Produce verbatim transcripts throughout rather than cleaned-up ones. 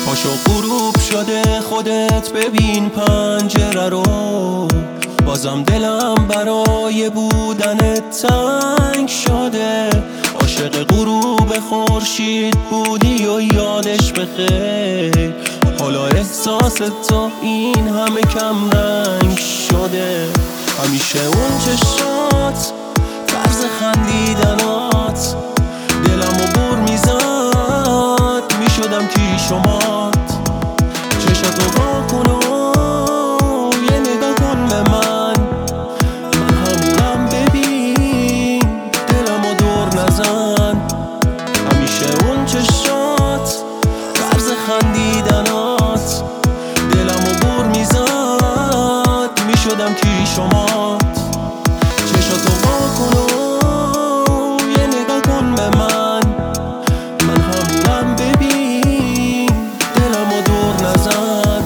پاشو غروب شده خودت ببین پنجره رو، بازم دلم برای بودنت تنگ شده. عاشق غروب خورشید بودی و یادش بخیر، حالا احساس تو این همه کم رنگ شده. همیشه اون چشات، طرز خندیدنات دلمو بر میزد، میشدم کیشومات. چشاتو وا کن و یه نگاه کن به من، من همونم ببین دلمو دور نزن. همیشه اون چشات، طرز خندیدنات دلمو بر میزد، میشدم کیشومات. چشاتو وا کن و یه نگاه کن به من، من همونم ببین دلمو دور نزن.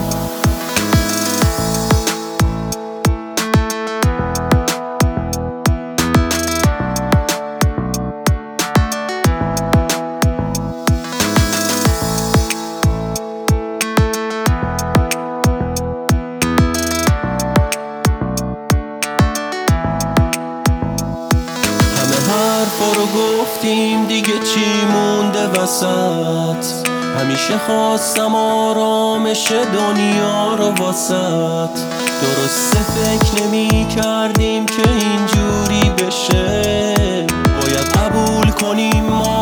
حرفا رو گفتیم دیگه چی مونده وسط، همیشه خواستم آرامش دنیا رو واسط. درسته فکر نمی کردیم که اینجوری بشه، باید قبول کنیم ما